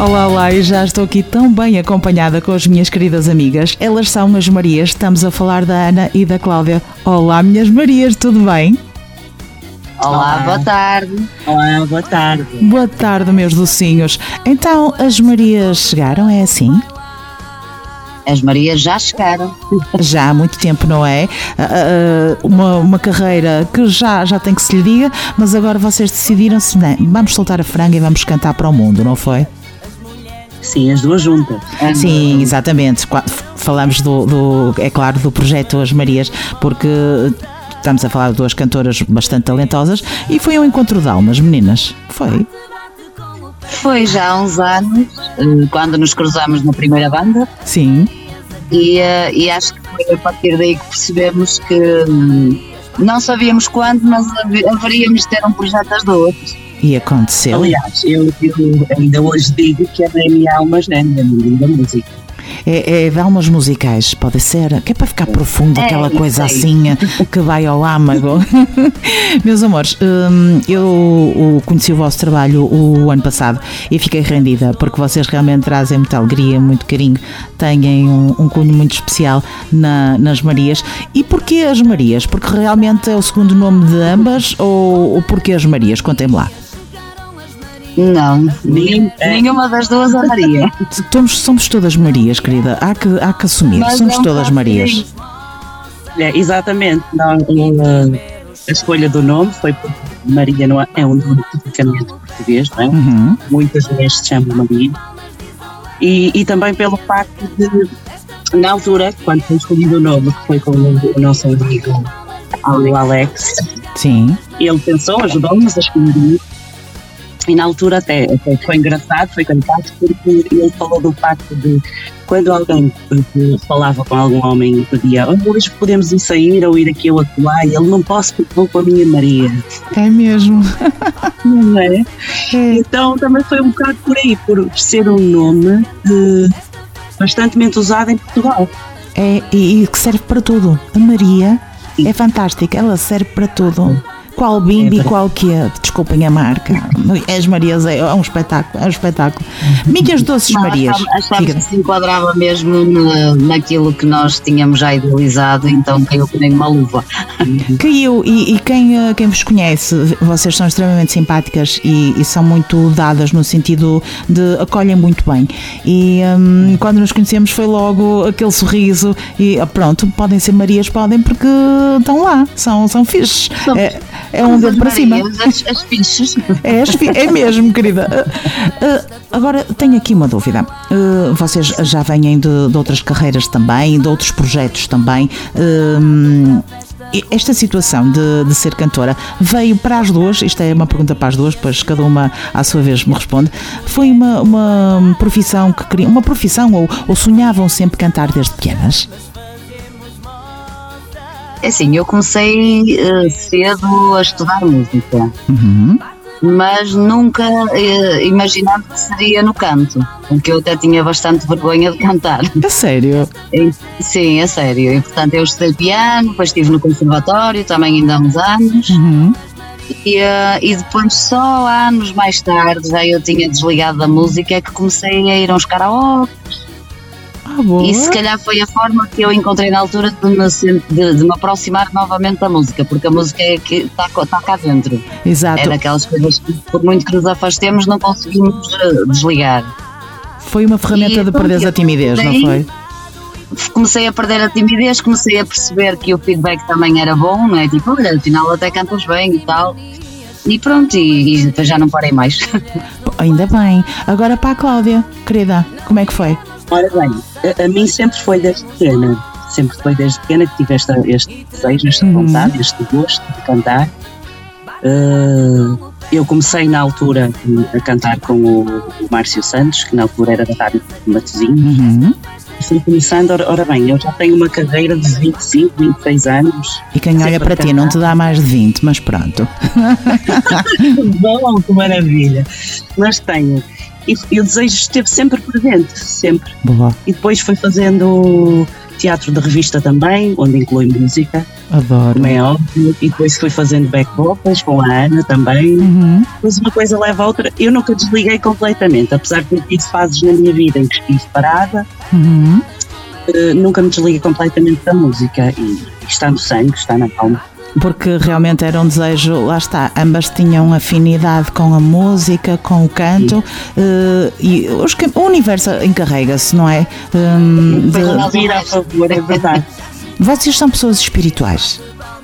Olá, olá, e já estou aqui tão bem acompanhada com as minhas queridas amigas. Elas são as Marias, estamos a falar da Ana e da Cláudia. Olá, minhas Marias, tudo bem? Olá, boa tarde. Olá, boa tarde. Boa tarde, meus docinhos. Então, as Marias chegaram, é assim? As Marias já chegaram. Já há muito tempo, não é? Uma carreira que já tem que se lhe diga, mas agora vocês decidiram-se, não, vamos soltar a franga e vamos cantar para o mundo, não foi? Sim, as duas juntas. Sim, exatamente. Falamos é claro, do projeto As Marias, porque estamos a falar de duas cantoras bastante talentosas e foi um encontro de almas, meninas. Foi já há uns anos, quando nos cruzamos na primeira banda. Sim. E acho que foi a partir daí que percebemos que não sabíamos quando, mas haveríamos de ter um projeto às duas. E aconteceu. Aliás, eu ainda hoje digo que é da minha almas, né? Da música. É de almas musicais, pode ser, que é para ficar profundo, aquela coisa assim que vai ao âmago. Meus amores, eu conheci o vosso trabalho o ano passado e fiquei rendida, porque vocês realmente trazem muita alegria, muito carinho, têm um cunho muito especial nas Marias. E porquê as Marias? Porque realmente é o segundo nome de ambas ou porquê as Marias? Contem-me lá. Não, nenhuma das duas é Maria. Somos todas Marias, querida, há que assumir, mas somos todas Marias. Exatamente, a escolha do nome foi porque Maria não é um nome tipicamente português, não é? Uhum. Muitas vezes se chama Maria. E também pelo facto de, na altura, quando foi escolhido o nome, que foi com o nosso amigo o Alex, sim, ele pensou, ajudou-nos a escolher. E na altura até foi engraçado, foi cantado, porque ele falou do facto de quando alguém falava com algum homem e pedia hoje podemos ir sair ou ir aqui ou acolá, e ele não posso porque vou com a minha Maria. É mesmo. Não é? Então também foi um bocado por aí, por ser um nome bastantemente usado em Portugal. E que serve para tudo. A Maria é fantástica, ela serve para tudo. Qual bimbi, qual que é? Desculpem a marca. As Marias é um espetáculo, Minhas doces Marias. Achámos que se enquadrava mesmo naquilo que nós tínhamos já idealizado, então caiu que nem uma luva. Caiu, e quem vos conhece, vocês são extremamente simpáticas e são muito dadas no sentido de acolhem muito bem. E quando nos conhecemos foi logo aquele sorriso e pronto, podem ser Marias, podem, porque estão lá, são fixes. É um dedo para cima. As fichas. É mesmo, querida. Agora, tenho aqui uma dúvida. Vocês já vêm de outras carreiras também, de outros projetos também. Esta situação de ser cantora veio para as duas, isto é uma pergunta para as duas, depois cada uma à sua vez me responde. Foi uma profissão que queriam, uma profissão ou sonhavam sempre cantar desde pequenas? É assim, eu comecei cedo a estudar música, mas nunca imaginava que seria no canto, porque eu até tinha bastante vergonha de cantar. É sério? Sim, é sério. E portanto eu estudei piano, depois estive no conservatório também ainda há uns anos, e depois só anos mais tarde, já eu tinha desligado da música, é que comecei a ir a uns karaokes. E se calhar foi a forma que eu encontrei na altura de me aproximar novamente da música, porque a música é que está cá dentro. Exato. É daquelas coisas que, por muito que nos afastemos, não conseguimos desligar. Foi uma ferramenta de perder a timidez, não foi? Comecei a perder a timidez, comecei a perceber que o feedback também era bom, não é? Tipo, olha, afinal até cantas bem e tal. E pronto, e depois já não parei mais. Ainda bem. Agora para a Cláudia, querida, como é que foi? Ora bem, a mim sempre foi desde pequena que tive este desejo, esta vontade, este gosto de cantar. Eu comecei na altura a cantar com o Márcio Santos, que na altura era da Rádio Matosinhos. Fui começando, ora bem, eu já tenho uma carreira de 25, 26 anos. E quem olha para ti não te dá mais de 20, mas pronto. Bom, que maravilha. Mas tenho. E o desejo esteve sempre presente, sempre. Boa. E depois foi fazendo teatro de revista também, onde inclui música. Adoro. Como é óbvio. E depois fui fazendo back vocals com a Ana também. Mas uma coisa leva a outra. Eu nunca desliguei completamente, apesar de ter tido fases na minha vida em que estive parada. Nunca me desliguei completamente da música. E está no sangue, está na alma. Porque realmente era um desejo, lá está, ambas tinham afinidade com a música, com o canto, e o universo encarrega-se, não é? De vir a favor, é verdade. Vocês são pessoas espirituais?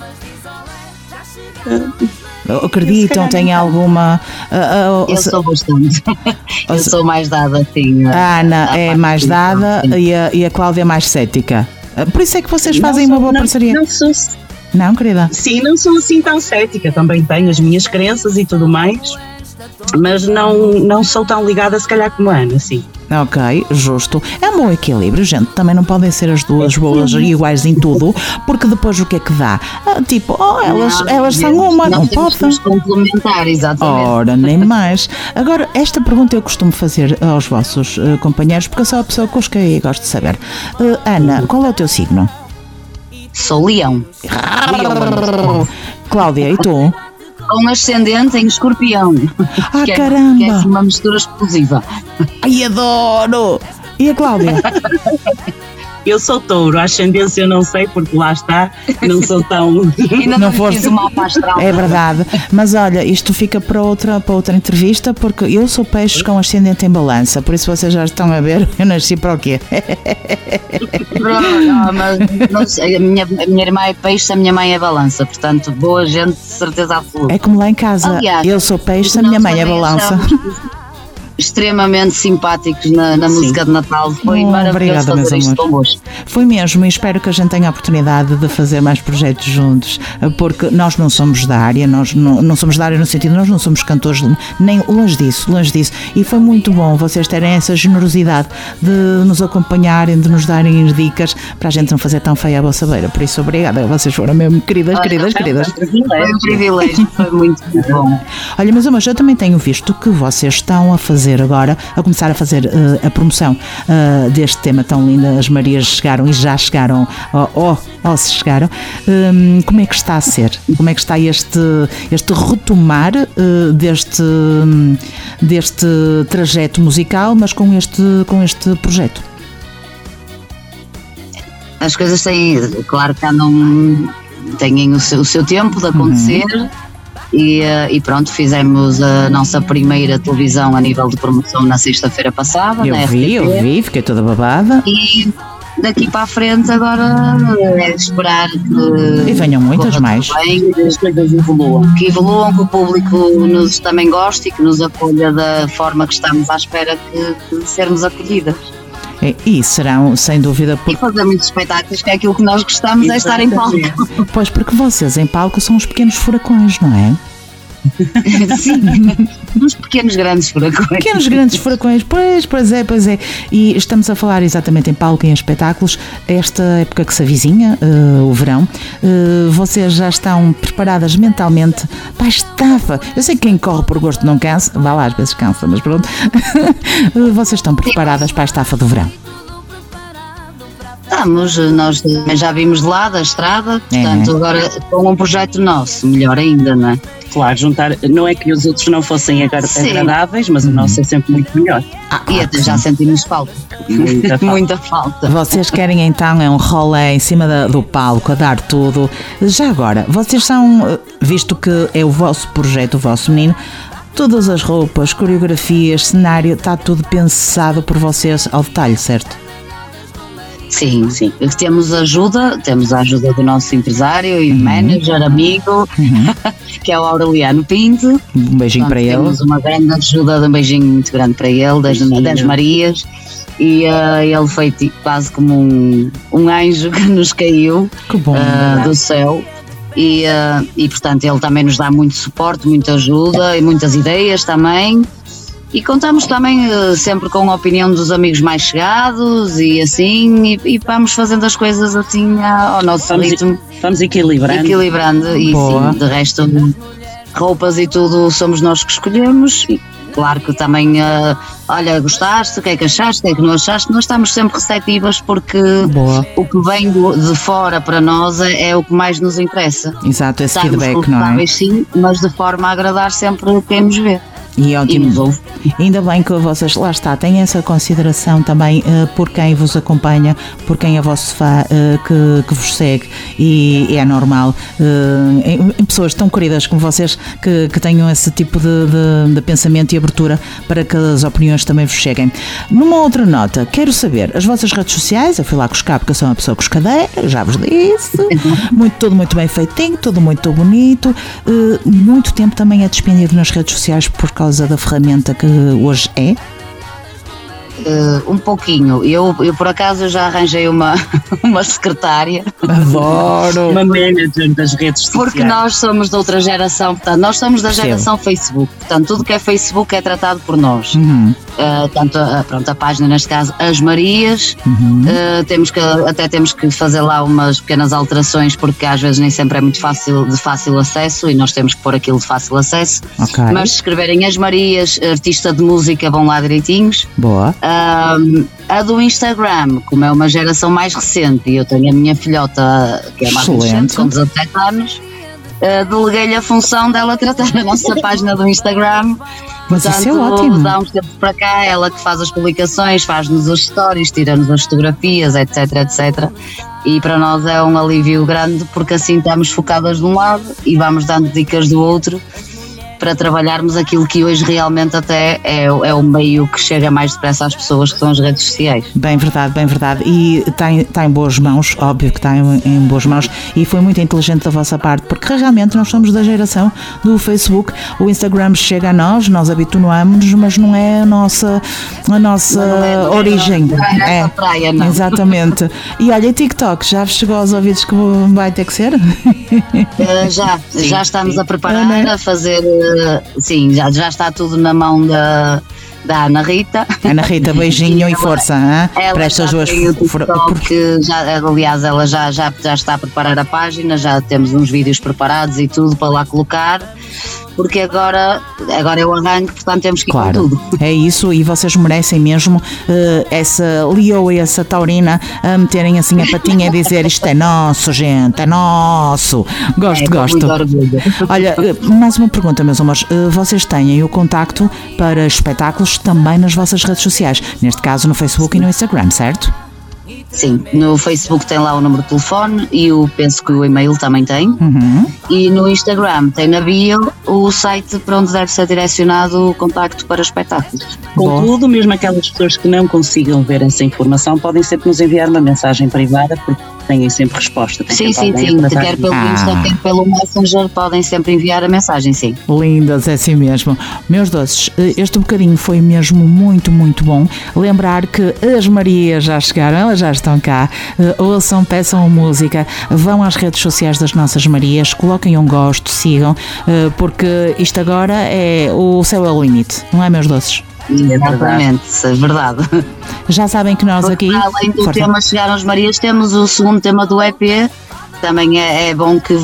Acreditam? Têm alguma... eu sou bastante. Eu sou mais dada, assim. A Ana é mais dada e a Cláudia é mais cética. Por isso é que vocês fazem uma boa parceria. Não sou... Não, querida? Sim, não sou assim tão cética, também tenho as minhas crenças e tudo mais, mas não sou tão ligada se calhar como a Ana, sim. Ok, justo. É um bom equilíbrio, gente. Também não podem ser as duas boas e iguais em tudo, porque depois o que é que dá? Tipo, elas são uma, não podem. Complementar, exatamente. Ora, nem mais. Agora, esta pergunta eu costumo fazer aos vossos companheiros, porque eu sou a pessoa que os que eu gosto de saber. Ana, qual é o teu signo? Sou Leão. Cláudia, e tu? Com ascendente em Escorpião. Caramba! Que é uma mistura explosiva. Ai, adoro! E a Cláudia? Eu sou Touro, a ascendência eu não sei, porque lá está, não sou tão... Ainda não fiz o mapa astral. É verdade, mas olha, isto fica para outra entrevista, porque eu sou peixes com ascendente em balança, por isso vocês já estão a ver, eu nasci para o quê? Não, mas não sei, a minha irmã é peixe, a minha mãe é balança, portanto, boa gente, de certeza absoluta. É como lá em casa, aliás, eu sou peixe, a minha mãe é balança. Extremamente simpáticos na música de Natal. Foi maravilhoso fazer isto convosco. Foi mesmo, e espero que a gente tenha a oportunidade de fazer mais projetos juntos, porque nós não somos da área, nós não somos da área no sentido, nós não somos cantores, nem longe disso, e foi muito bom vocês terem essa generosidade de nos acompanharem, de nos darem dicas, para a gente não fazer tão feia a vossa beira, por isso obrigada, vocês foram mesmo queridas. Foi um privilégio, foi muito bom. Olha, meus amores, eu também tenho visto que vocês estão a começar a fazer a promoção deste tema tão lindo. As Marias chegaram e já chegaram, se chegaram. Como é que está a ser? Como é que está este retomar deste trajeto musical, mas com este projeto? As coisas têm, claro que têm o seu tempo de acontecer. E pronto, fizemos a nossa primeira televisão a nível de promoção na sexta-feira passada. Eu vi, fiquei toda babada. E daqui para a frente agora é esperar que... E venham muitas mais. Bem, as coisas evoluam. Que o público também goste e que nos acolha da forma que estamos à espera de sermos acolhidas. E serão, sem dúvida... E fazer muitos espetáculos, que é aquilo que nós gostamos, é estar em palco. Pois, porque vocês em palco são os pequenos furacões, não é? Sim, uns grandes furacões. Pequenos grandes furacões, pois é. E estamos a falar exatamente em palco e em espetáculos, esta época que se avizinha, o verão, vocês já estão preparadas mentalmente para a estafa. Eu sei que quem corre por gosto não cansa, vá lá, às vezes cansa, mas pronto. Vocês estão preparadas para a estafa do verão? Estamos, nós já vimos de lá da estrada, portanto agora com um projeto nosso, melhor ainda, não é? Claro, juntar, não é que os outros não fossem agradáveis, mas o nosso é sempre muito melhor. E até já sentimos falta. Muita falta. Vocês querem então um rolê em cima do palco, a dar tudo. Já agora, vocês são, visto que é o vosso projeto, o vosso menino, todas as roupas, coreografias, cenário, está tudo pensado por vocês ao detalhe, certo? Sim. Temos a ajuda do nosso empresário e manager, amigo, que é o Aureliano Pinto. Um beijinho para ele. Temos uma grande ajuda, um beijinho muito grande para ele, das Marias. E ele foi quase como um anjo que nos caiu do céu. E portanto ele também nos dá muito suporte, muita ajuda e muitas ideias também. E contamos também sempre com a opinião dos amigos mais chegados e assim, e vamos fazendo as coisas assim ao nosso ritmo. Vamos equilibrando. E sim, de resto, roupas e tudo somos nós que escolhemos. claro que também, olha, gostaste, o que é que achaste, o que é que não achaste, nós estamos sempre receptivas porque o que vem de fora para nós é o que mais nos interessa. Exato, esse feedback, não é? Sim, mas de forma a agradar sempre quem nos vê. E ótimo. Ainda bem que vocês, lá está, têm essa consideração também por quem vos acompanha, por quem é vosso fã, que vos segue, e é normal em pessoas tão queridas como vocês que tenham esse tipo de pensamento e abertura para que as opiniões também vos cheguem. Numa outra nota, quero saber as vossas redes sociais. Eu fui lá buscar porque eu sou uma pessoa cuscadeira, já vos disse, tudo muito bem feitinho, tudo muito bonito, muito tempo também é despendido nas redes sociais por causa da ferramenta que hoje é? Um pouquinho. Eu por acaso já arranjei uma secretária. Adoro! Uma manager das redes sociais. Porque nós somos de outra geração, portanto, nós somos da geração Facebook. Portanto, tudo que é Facebook é tratado por nós. Tanto a página, neste caso, As Marias. Temos que fazer lá umas pequenas alterações, porque às vezes nem sempre é muito de fácil acesso, e nós temos que pôr aquilo de fácil acesso. Okay. Mas se escreverem As Marias, artista de música, vão lá direitinhos. Boa. A do Instagram, como é uma geração mais recente, e eu tenho a minha filhota, que é mais recente, com 17 anos, deleguei-lhe a função dela tratar a nossa página do Instagram. Mas portanto, isso é ótimo. Dá uns tempos para cá, ela que faz as publicações, faz-nos as stories, tira-nos as fotografias, etc, etc. E para nós é um alívio grande, porque assim estamos focadas de um lado e vamos dando dicas do outro, para trabalharmos aquilo que hoje realmente até é o meio que chega mais depressa às pessoas, que são as redes sociais. Bem verdade, bem verdade. E está em boas mãos, óbvio que está em boas mãos, e foi muito inteligente da vossa parte, porque realmente nós somos da geração do Facebook. O Instagram chega a nós habituamos-nos, mas não é a nossa origem. É a praia, não. Exatamente. E olha, TikTok, já chegou aos ouvidos que vai ter que ser? Já estamos a preparar, a fazer. Sim, já está tudo na mão da Ana Rita. Ana Rita, beijinho e força, para estas duas. Porque aliás, ela já está a preparar a página, já temos uns vídeos preparados e tudo para lá colocar. Porque agora é o arranque, portanto temos que ir com tudo. É isso, e vocês merecem mesmo essa Leo e essa Taurina a meterem assim a patinha e dizer: isto é nosso, gente, é nosso. Gosto. Olha, mais uma pergunta, meus amores. Vocês têm o contacto para espetáculos também nas vossas redes sociais, neste caso no Facebook e no Instagram, certo? Sim, no Facebook tem lá o número de telefone e penso que o e-mail também tem. E no Instagram tem na bio o site para onde deve ser direcionado o contacto para espetáculos. Contudo, mesmo aquelas pessoas que não consigam ver essa informação podem sempre nos enviar uma mensagem privada, porque têm sempre resposta. Sim, quer pelo Insta, quer pelo Messenger, podem sempre enviar a mensagem, sim. Lindas, é assim mesmo. Meus doces, este bocadinho foi mesmo muito, muito bom. Lembrar que as Marias já chegaram, elas já estão cá. Ouçam, peçam música, vão às redes sociais das nossas Marias, coloquem um gosto, sigam, porque isto agora o céu é o limite, não é, meus doces? Exatamente, é verdade. Já sabem que nós aqui, além do tema Chegaram as Marias, temos o segundo tema do EP, que também é bom que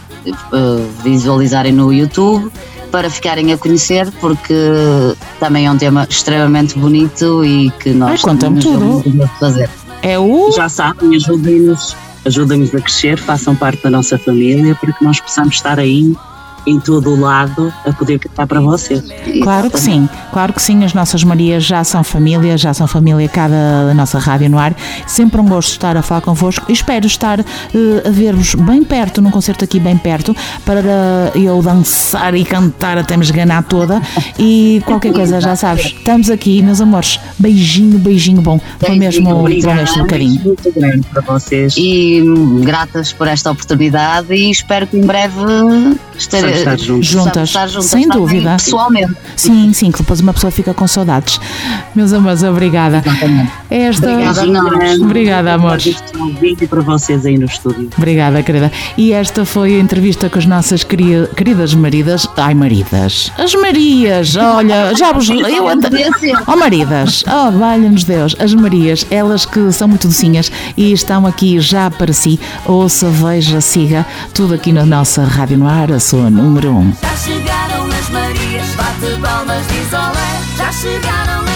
visualizarem no YouTube para ficarem a conhecer, porque também é um tema extremamente bonito e que nós conta-me tudo. Fazer. Já sabem, ajudem-nos a crescer, façam parte da nossa família, para que nós possamos estar aí em todo o lado a poder cantar para vocês. Claro que sim, as nossas Marias já são família cá da nossa Rádio no Ar. Sempre um gosto de estar a falar convosco. Espero estar a ver-vos bem perto, num concerto aqui bem perto, para eu dançar e cantar até me esganar toda. E qualquer coisa, já sabes, estamos aqui, meus amores. Beijinho bom. Foi mesmo este bocadinho. Muito grande para vocês. E gratas por esta oportunidade, e espero que em breve estar juntas, sem dúvida, pessoalmente. Sim, que depois uma pessoa fica com saudades. Meus amores, obrigada. Obrigada, amores. Um vídeo para vocês aí no estúdio. Obrigada, querida. E esta foi a entrevista com as nossas queridas maridas. As Marias, olha, maridas, valha-nos Deus, as Marias, elas que são muito docinhas e estão aqui já para si. Ouça, veja, siga tudo aqui na nossa Rádio no Ar, a sua número 1. Já chegaram as Marias. bate palmas, diz olé, já chegaram